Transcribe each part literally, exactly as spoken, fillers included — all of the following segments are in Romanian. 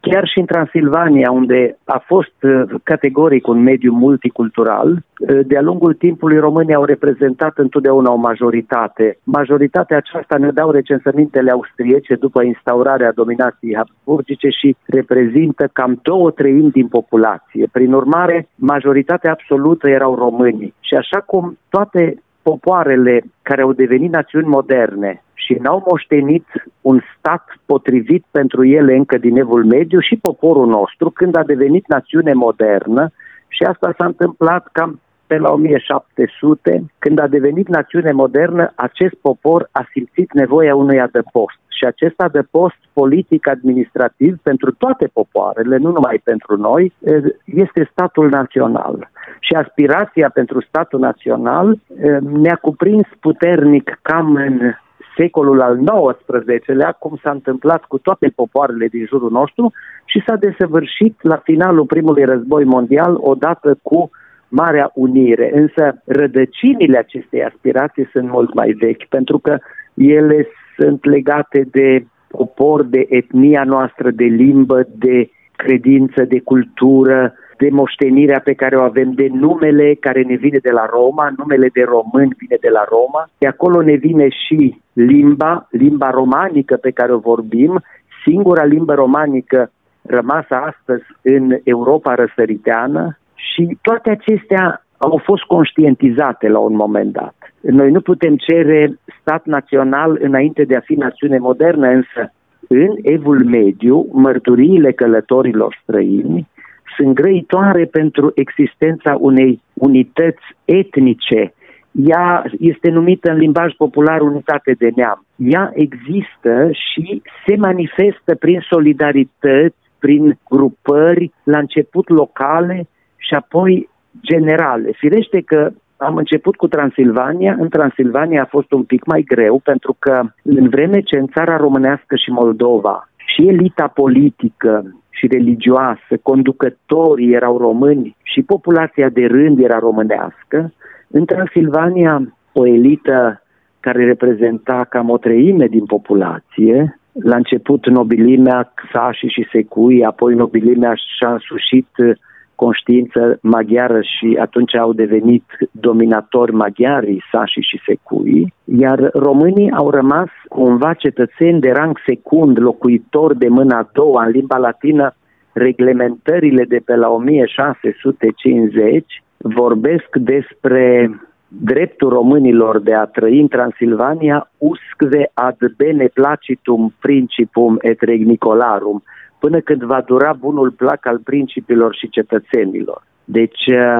chiar și în Transilvania, unde a fost categoric un mediu multicultural, de-a lungul timpului românii au reprezentat întotdeauna o majoritate. Majoritatea aceasta ne dau recensămintele austriece după instaurarea dominației habsburgice și reprezintă cam două treimi din populație. Prin urmare, majoritatea absolută erau românii. Și așa cum toate popoarele care au devenit națiuni moderne și n-au moștenit un stat potrivit pentru ele încă din Evul Mediu, și poporul nostru, când a devenit națiune modernă, și asta s-a întâmplat cam pe la o mie șapte sute, când a devenit națiune modernă, acest popor a simțit nevoia unui adăpost. Și acest adăpost politic-administrativ pentru toate popoarele, nu numai pentru noi, este statul național. Și aspirația pentru statul național ne-a cuprins puternic cam în secolul al nouăsprezecelea, cum s-a întâmplat cu toate popoarele din jurul nostru, și s-a desăvârșit la finalul primului război mondial odată cu Marea Unire. Însă rădăcinile acestei aspirații sunt mult mai vechi, pentru că ele sunt legate de popor, de etnia noastră, de limbă, de credință, de cultură, de moștenirea pe care o avem, de numele care ne vine de la Roma, numele de român vine de la Roma, de acolo ne vine și limba, limba romanică pe care o vorbim, singura limbă romanică rămasă astăzi în Europa răsăriteană, și toate acestea au fost conștientizate la un moment dat. Noi nu putem cere stat național înainte de a fi națiune modernă, însă în Evul Mediu, mărturiile călătorilor străini sunt grăitoare pentru existența unei unități etnice. Ea este numită în limbaj popular unitate de neam. Ea există și se manifestă prin solidarități, prin grupări, la început locale și apoi generale. Firește că am început cu Transilvania. În Transilvania a fost un pic mai greu, pentru că în vreme ce în țara românească și Moldova și elita politică și religioasă, conducătorii erau români și populația de rând era românească, în Transilvania o elită care reprezenta cam o treime din populație, la început nobilimea, sașii și secui, apoi nobilimea și-a însușit conștiință maghiară și atunci au devenit dominatori maghiari, sașii și secui, iar românii au rămas cumva cetățeni de rang secund, locuitori de mâna a doua. În limba latină, reglementările de pe la o mie șase sute cincizeci vorbesc despre dreptul românilor de a trăi în Transilvania usque ad beneplacitum principum et regnicolarum, până când va dura bunul plac al principilor și cetățenilor. Deci,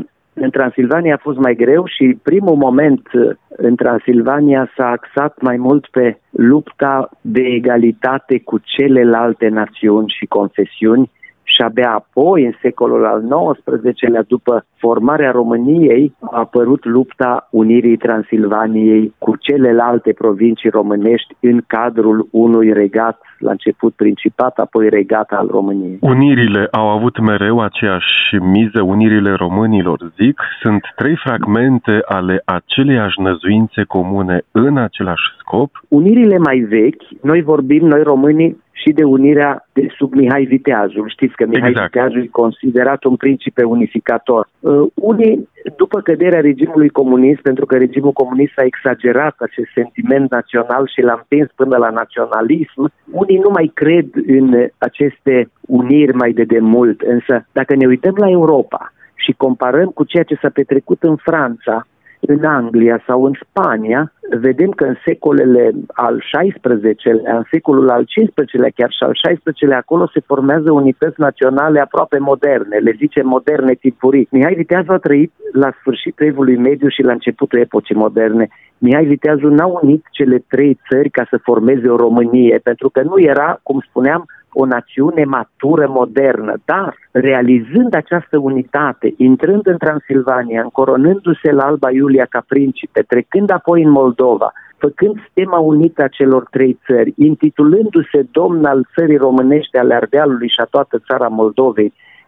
în Transilvania a fost mai greu și primul moment în Transilvania s-a axat mai mult pe lupta de egalitate cu celelalte națiuni și confesiuni, și abia apoi, în secolul al nouăsprezecelea, după formarea României, a apărut lupta unirii Transilvaniei cu celelalte provincii românești în cadrul unui regat, la început principat, apoi regat al României. Unirile au avut mereu aceeași miză, unirile românilor, zic, sunt trei fragmente ale aceleiași năzuințe comune în același scop. Unirile mai vechi, noi vorbim, noi românii, și de unirea de sub Mihai Viteazul. Știți că Mihai exact. Viteazul e considerat un principe unificator. Uh, unii, după căderea regimului comunist, pentru că regimul comunist a exagerat acest sentiment național și l-a împins până la naționalism, unii nu mai cred în aceste uniri mai de demult. Însă, dacă ne uităm la Europa și comparăm cu ceea ce s-a petrecut în Franța, în Anglia sau în Spania, vedem că în secolele al șaisprezecelea, în secolul al cincisprezecelea, chiar și al șaisprezecelea, acolo se formează unități naționale aproape moderne, le zicem moderne timpurii. Mihai Viteazu a trăit la sfârșitul Evului Mediu și la începutul epocii moderne. Mihai Viteazu n-a unit cele trei țări ca să formeze o Românie, pentru că nu era, cum spuneam, o națiune matură, modernă, dar realizând această unitate, intrând în Transilvania, încoronându-se la Alba Iulia ca principe, trecând apoi în Moldova, făcând stema unită a celor trei țări, intitulându-se domn al țării românești ale Ardealului și a toată țara Moldovei,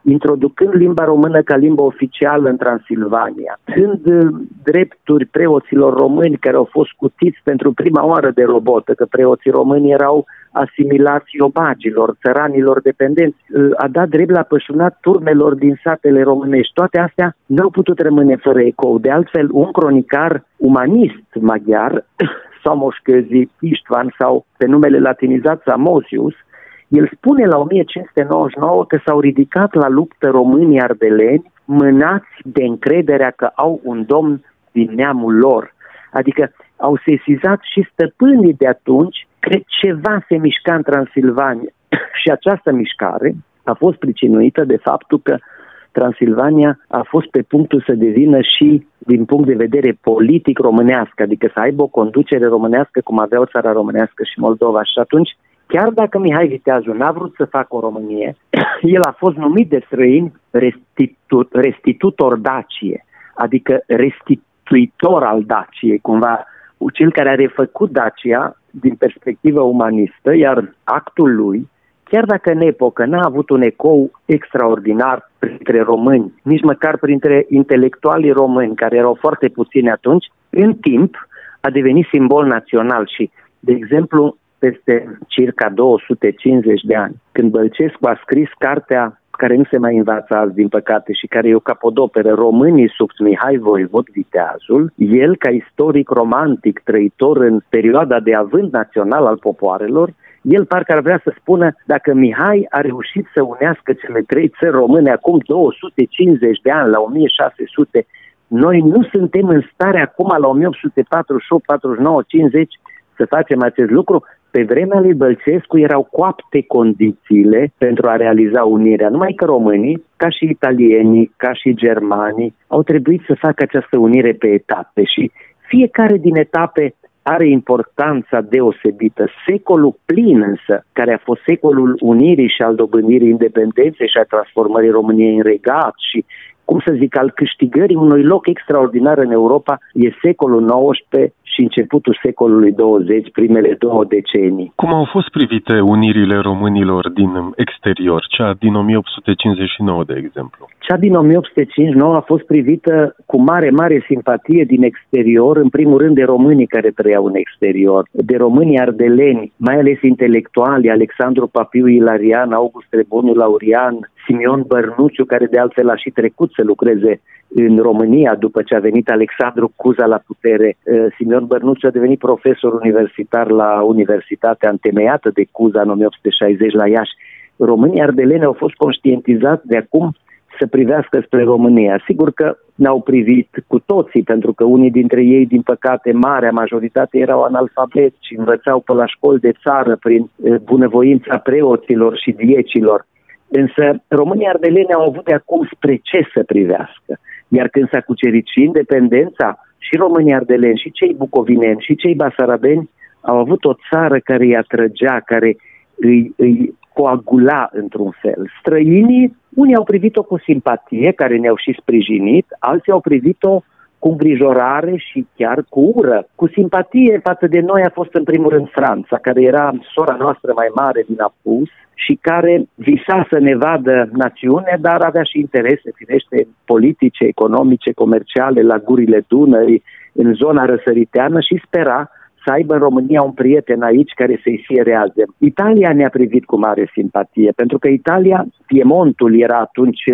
introducând limba română ca limbă oficială în Transilvania, dând drepturi preoților români care au fost scutiți pentru prima oară de robotă, că preoții români erau asimilați iobagilor, țăranilor dependenți, a dat drept la pășunat turmelor din satele românești. Toate astea nu au putut rămâne fără ecou. De altfel, un cronicar umanist maghiar, Somoș Kőzi István sau pe numele latinizat Samosius, el spune la o mie cinci sute nouăzeci și nouă că s-au ridicat la luptă românii ardeleni mânați de încrederea că au un domn din neamul lor. Adică au sesizat și stăpânii de atunci că ceva se mișca în Transilvania. Și această mișcare a fost pricinuită de faptul că Transilvania a fost pe punctul să devină și din punct de vedere politic românească, adică să aibă o conducere românească cum avea o țară românească și Moldova. Și atunci, chiar dacă Mihai Viteazu n-a vrut să facă o Românie, el a fost numit de străini restitu- restitutor Dacie, adică restituitor al Daciei, cumva cel care a refăcut Dacia din perspectivă umanistă, iar actul lui, chiar dacă în epocă n-a avut un ecou extraordinar printre români, nici măcar printre intelectualii români, care erau foarte puțini atunci, în timp a devenit simbol național și, de exemplu, peste circa două sute cincizeci de ani, când Bălcescu a scris cartea care nu se mai învață azi, din păcate, și care e o capodoperă, Românii sub Mihai Voivod Viteazul, el, ca istoric romantic, trăitor în perioada de avânt național al popoarelor, el parcă ar vrea să spună, dacă Mihai a reușit să unească cele trei țări române acum două sute cincizeci de ani, la o mie șase sute, noi nu suntem în stare acum, la o mie opt sute patruzeci și opt, patruzeci și nouă, cincizeci, să facem acest lucru. Pe vremea lui Bălcescu erau coapte condițiile pentru a realiza unirea. Numai că românii, ca și italienii, ca și germanii, au trebuit să facă această unire pe etape și fiecare din etape are importanța deosebită. Secolul plin însă, care a fost secolul unirii și al dobândirii independenței și a transformării României în regat și, cum să zic, al câștigării unui loc extraordinar în Europa, e secolul nouăsprezece și începutul secolului douăzeci, primele două decenii. Cum au fost privite unirile românilor din exterior, cea din o mie opt sute cincizeci și nouă, de exemplu? Cea din o mie opt sute cincizeci și nouă a fost privită cu mare, mare simpatie din exterior, în primul rând de românii care trăiau în exterior, de românii ardeleni, mai ales intelectuali, Alexandru Papiu Ilarian, August Treboniu Laurian, Simion Bărnuțiu, care de altfel a și trecut să lucreze în România după ce a venit Alexandru Cuza la putere. Simion Bărnuțiu a devenit profesor universitar la Universitatea întemeiată de Cuza în o mie opt sute șaizeci la Iași. Românii ardeleni au fost conștientizați de acum să privească spre România. Sigur că n-au privit cu toții, pentru că unii dintre ei, din păcate, marea majoritate, erau analfabeti și învățau pe la școli de țară prin bunăvoința preoților și diecilor. Însă românii ardeleni au avut de acum spre ce să privească. Iar când s-a cucerit și independența, și românii ardeleni, și cei bucovineni, și cei basarabeni au avut o țară care îi atrăgea, care îi, îi coagula într-un fel. Străinii, unii au privit-o cu simpatie, care ne-au și sprijinit, alții au privit-o cu îngrijorare și chiar cu ură. Cu simpatie față de noi a fost în primul rând Franța, care era sora noastră mai mare din apus și care visa să ne vadă națiune, dar avea și interese, firește, politice, economice, comerciale, la gurile Dunării, în zona răsăriteană și spera să aibă în România un prieten aici care să-i fie rează. Italia ne-a privit cu mare simpatie, pentru că Italia, Piemontul era atunci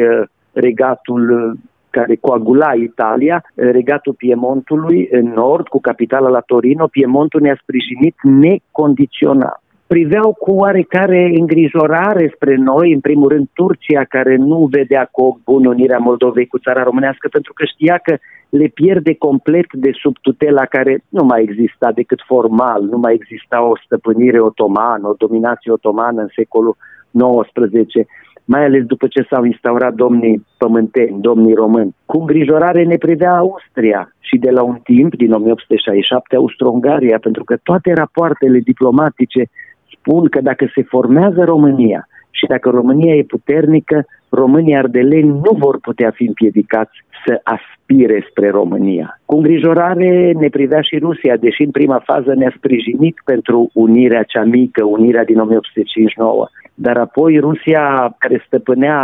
regatul care coagula Italia, regatul Piemontului în nord, cu capitala la Torino. Piemontul ne-a sprijinit necondiționat. Priveau cu oarecare îngrijorare spre noi, în primul rând Turcia, care nu vedea cu ochi bun unirea Moldovei cu țara românească, pentru că știa că le pierde complet de sub tutela care nu mai exista decât formal, nu mai exista o stăpânire otomană, o dominație otomană în secolul nouăsprezece, mai ales după ce s-au instaurat domnii pământeni, domnii români. Cu îngrijorare ne privea Austria și de la un timp, din o mie opt sute șaizeci și șapte, Austro-Ungaria, pentru că toate rapoartele diplomatice spun că dacă se formează România și dacă România e puternică, românii ardeleni nu vor putea fi împiedicați să aspire spre România. Cu îngrijorare ne privea și Rusia, deși în prima fază ne-a sprijinit pentru unirea cea mică, unirea din o mie opt sute cincizeci și nouă. Dar apoi Rusia, care stăpânea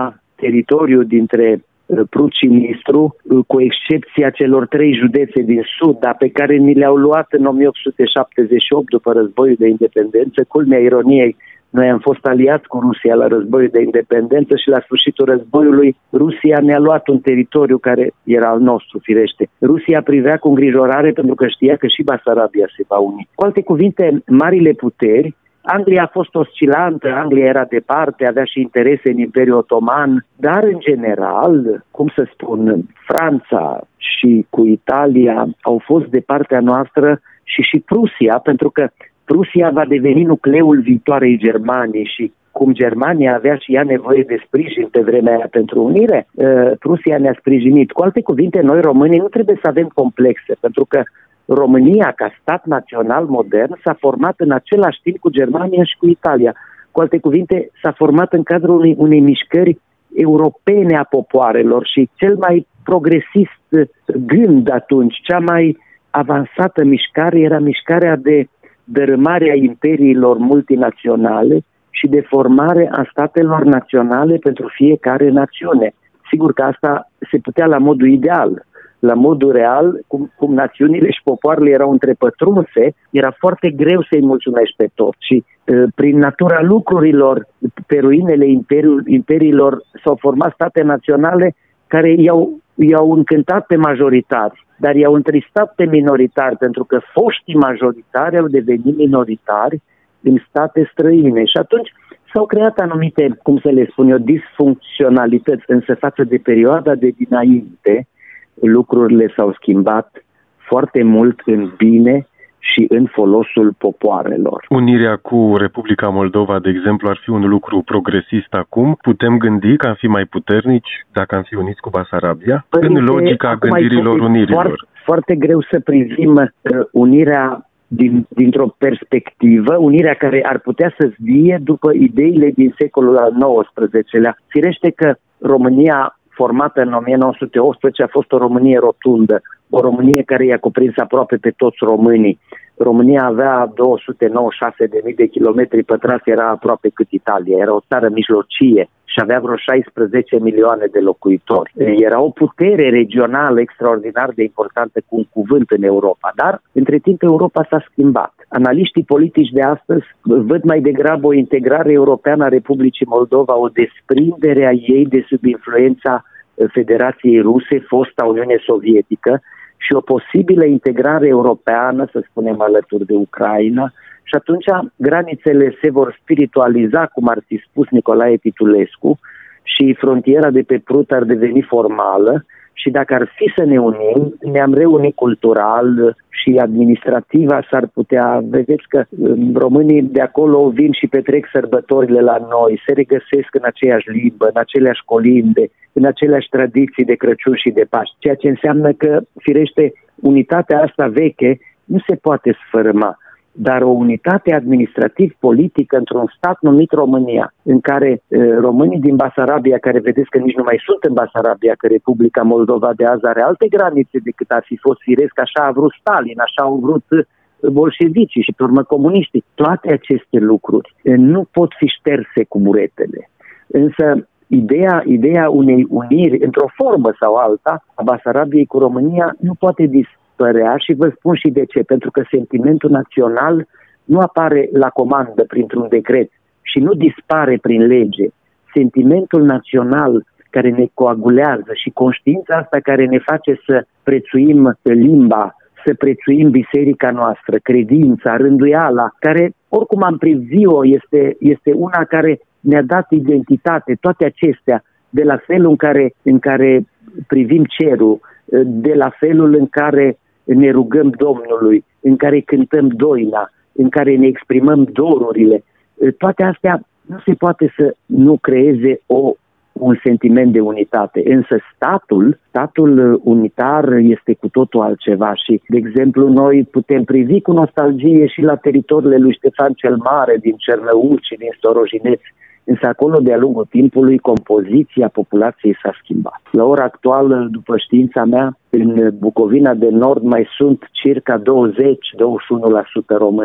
teritoriu dintre Prut și Nistru, cu excepția celor trei județe din sud, dar pe care ni le-au luat în o mie opt sute șaptezeci și opt după războiul de independență. Culmea ironiei, noi am fost aliați cu Rusia la războiul de independență și la sfârșitul războiului Rusia ne-a luat un teritoriu care era al nostru, firește. Rusia privea cu îngrijorare pentru că știa că și Basarabia se va uni. Cu alte cuvinte, marile puteri, Anglia a fost oscilantă, Anglia era departe, avea și interese în Imperiul Otoman, dar în general, cum să spun, Franța și cu Italia au fost de partea noastră și și Prusia, pentru că Prusia va deveni nucleul viitoarei Germanii și cum Germania avea și ea nevoie de sprijin pe vremea aia pentru unire, Prusia ne-a sprijinit. Cu alte cuvinte, noi românii nu trebuie să avem complexe, pentru că România, ca stat național modern, s-a format în același timp cu Germania și cu Italia. Cu alte cuvinte, s-a format în cadrul unei, unei mișcări europene a popoarelor și cel mai progresist gând atunci, cea mai avansată mișcare era mișcarea de dărâmare a imperiilor multinaționale și de formare a statelor naționale pentru fiecare națiune. Sigur că asta se putea la modul ideal. La modul real, cum, cum națiunile și popoarele erau întrepătrunse, era foarte greu să-i mulțumești pe toți. Și uh, prin natura lucrurilor, pe ruinele imperiul, imperiilor, s-au format state naționale care i-au, i-au încântat pe majoritari, dar i-au întristat pe minoritari, pentru că foștii majoritari au devenit minoritari în state străine. Și atunci s-au creat anumite, cum să le spun eu, disfuncționalități, însă față de perioada de dinainte, lucrurile s-au schimbat foarte mult în bine și în folosul popoarelor. Unirea cu Republica Moldova, de exemplu, ar fi un lucru progresist acum. Putem gândi că am fi mai puternici dacă am fi uniți cu Basarabia? Părinte, în logica gândirilor unirilor. Foarte, foarte greu să privim uh, unirea din, dintr-o perspectivă, unirea care ar putea să vie după ideile din secolul al nouăsprezecelea. Firește că România formată în o mie nouă sute optsprezece a fost o Românie rotundă, o Românie care i-a cuprins aproape pe toți românii. România avea două sute nouăzeci și șase de mii de kilometri pătrați, era aproape cât Italia, era o țară mijlocie și avea vreo șaisprezece milioane de locuitori. Era o putere regională extraordinar de importantă, cu un cuvânt în Europa, dar între timp Europa s-a schimbat. Analiștii politici de astăzi văd mai degrabă o integrare europeană a Republicii Moldova, o desprindere a ei de sub influența Federației Ruse, fosta Uniune Sovietică, și o posibilă integrare europeană, să spunem, alături de Ucraina, și atunci granițele se vor spiritualiza, cum ar fi spus Nicolae Pitulescu, și frontiera de pe Prut ar deveni formală și dacă ar fi să ne unim, ne-am reunit cultural și administrativ, s-ar putea, vedeți că românii de acolo vin și petrec sărbătorile la noi, se regăsesc în aceeași limbă, în aceleași colinde, în aceleași tradiții de Crăciun și de Paști, ceea ce înseamnă că, firește, unitatea asta veche nu se poate sfărâma, dar o unitate administrativ-politică într-un stat numit România, în care e, românii din Basarabia, care vedeți că nici nu mai sunt în Basarabia, că Republica Moldova de azi are alte granițe decât ar fi fost firesc, așa a vrut Stalin, așa au vrut bolșevicii și pe urmă comuniștii. Toate aceste lucruri e, nu pot fi șterse cu buretele. Însă ideea, ideea unei uniri, într-o formă sau alta, a Basarabiei cu România nu poate dispărea. Și vă spun și de ce. Pentru că sentimentul național nu apare la comandă printr-un decret și nu dispare prin lege. Sentimentul național care ne coagulează și conștiința asta care ne face să prețuim limba, să prețuim biserica noastră, credința, rânduiala, care, oricum am privit-o, este, este una care ne-a dat identitate, toate acestea, de la felul în care, în care privim cerul, de la felul în care ne rugăm Domnului, în care cântăm doina, în care ne exprimăm dorurile. Toate astea nu se poate să nu creeze o, un sentiment de unitate. Însă statul, statul unitar este cu totul altceva și, de exemplu, noi putem privi cu nostalgie și la teritoriile lui Ștefan cel Mare, din Cernăuți și din Storojineți, însă acolo, de-a lungul timpului, compoziția populației s-a schimbat. La ora actuală, după știința mea, în Bucovina de Nord mai sunt circa douăzeci la douăzeci și unu la sută români.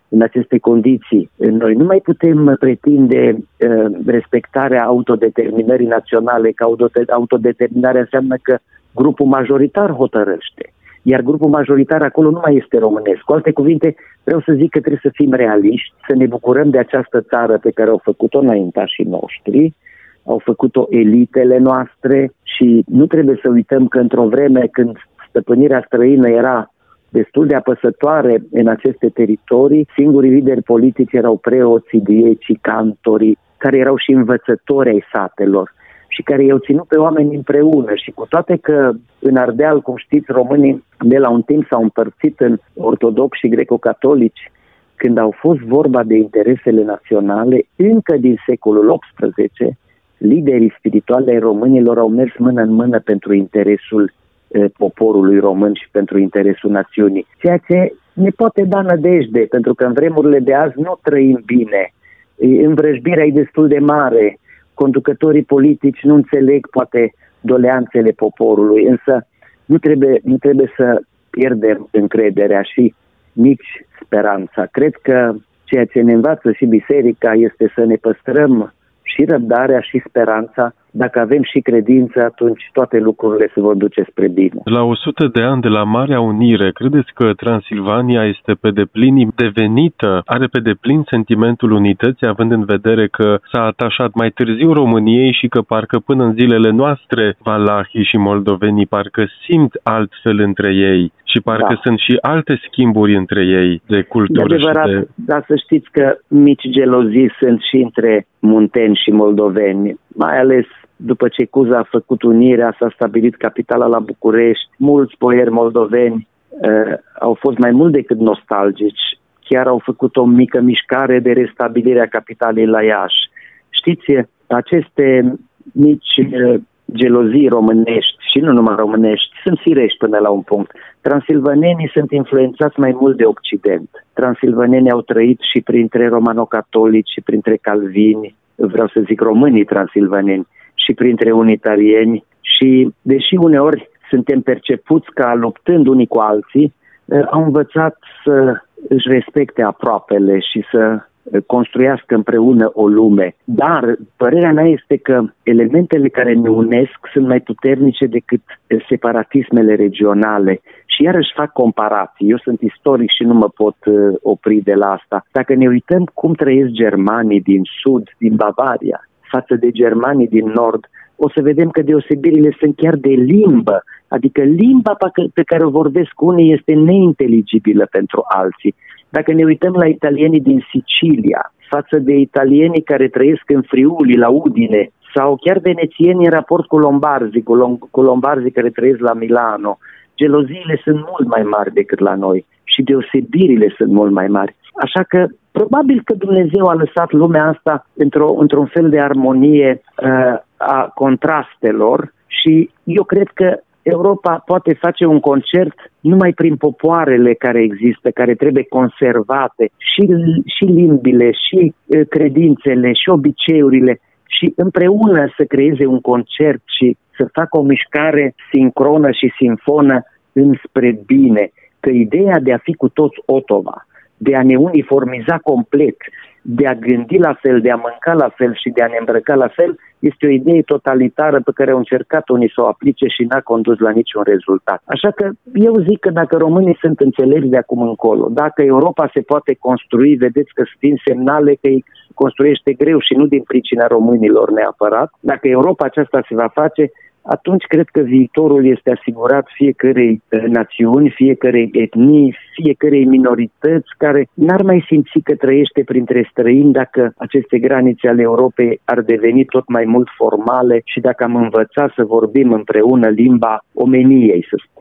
în aceste condiții, noi nu mai putem pretinde uh, respectarea autodeterminării naționale, că autodeterminarea înseamnă că grupul majoritar hotărăște, iar grupul majoritar acolo nu mai este românesc. Cu alte cuvinte, vreau să zic că trebuie să fim realiști, să ne bucurăm de această țară pe care au făcut-o înaintașii noștri, au făcut-o elitele noastre și nu trebuie să uităm că într-o vreme când stăpânirea străină era destul de apăsătoare în aceste teritorii, singurii lideri politici erau preoții, diecii, cantorii, care erau și învățători ai satelor și care i-au ținut pe oameni împreună. Și cu toate că în Ardeal, cum știți, românii de la un timp s-au împărțit în ortodoxi și greco-catolici, când au fost vorba de interesele naționale, încă din secolul optsprezece, liderii spirituali ai românilor au mers mână în mână pentru interesul e, poporului român și pentru interesul națiunii. Ceea ce ne poate da nădejde, pentru că în vremurile de azi nu trăim bine. Învrăjbirea e destul de mare, conducătorii politici nu înțeleg poate doleanțele poporului, însă nu trebuie, nu trebuie să pierdem încrederea și nici speranța. Cred că ceea ce ne învață și biserica este să ne păstrăm și răbdarea și speranța. Dacă avem și credință, atunci toate lucrurile se vor duce spre bine. La o sută de ani de la Marea Unire, credeți că Transilvania este pe deplin devenită, are pe deplin sentimentul unității, având în vedere că s-a atașat mai târziu României și că parcă până în zilele noastre valahii și moldovenii parcă simt altfel între ei și parcă da. Sunt și alte schimburi între ei de cultură. De adevărat, și de... dar să știți că mici gelozii sunt și între munteni și moldoveni, mai ales după ce Cuza a făcut unirea, s-a stabilit capitala la București, mulți boieri moldoveni uh, au fost mai mult decât nostalgici, chiar au făcut o mică mișcare de restabilire a capitalei la Iași. Știți, aceste mici uh, gelozii românești și nu numai românești, sunt firești până la un punct. Transilvanenii sunt influențați mai mult de Occident. Transilvanenii au trăit și printre romano-catolici și printre calvini, vreau să zic românii transilvaneni, și printre unitarieni și, deși uneori suntem percepuți ca luptând unii cu alții, au învățat să își respecte aproapele și să construiască împreună o lume. Dar părerea mea este că elementele care ne unesc sunt mai puternice decât separatismele regionale. Și iarăși fac comparații. Eu sunt istoric și nu mă pot opri de la asta. Dacă ne uităm cum trăiesc germanii din sud, din Bavaria, față de germanii din nord, o să vedem că deosebirile sunt chiar de limbă. Adică limba pe care o vorbesc unii este neinteligibilă pentru alții. Dacă ne uităm la italienii din Sicilia, față de italienii care trăiesc în Friuli, la Udine, sau chiar venețieni în raport cu lombarzi, cu, lom- cu lombarzii care trăiesc la Milano, geloziile sunt mult mai mari decât la noi și deosebirile sunt mult mai mari. Așa că probabil că Dumnezeu a lăsat lumea asta într-o, într-un fel de armonie uh, a contrastelor și eu cred că Europa poate face un concert numai prin popoarele care există, care trebuie conservate, și, și limbile, și uh, credințele, și obiceiurile, și împreună să creeze un concert și să facă o mișcare sincronă și simfonă înspre bine. Că ideea de a fi cu toți Otova, de a ne uniformiza complet, de a gândi la fel, de a mânca la fel și de a ne îmbrăca la fel, este o idee totalitară pe care au încercat unii să o aplice și n-a condus la niciun rezultat. Așa că eu zic că dacă românii sunt înțelepți de acum încolo, dacă Europa se poate construi, vedeți că sunt semnale că îi construiește greu și nu din pricina românilor neapărat, dacă Europa aceasta se va face, atunci cred că viitorul este asigurat fiecărei națiuni, fiecărei etnii, fiecărei minorități care n-ar mai simți că trăiește printre străini dacă aceste granițe ale Europei ar deveni tot mai mult formale și dacă am învățat să vorbim împreună limba omeniei, să spunem.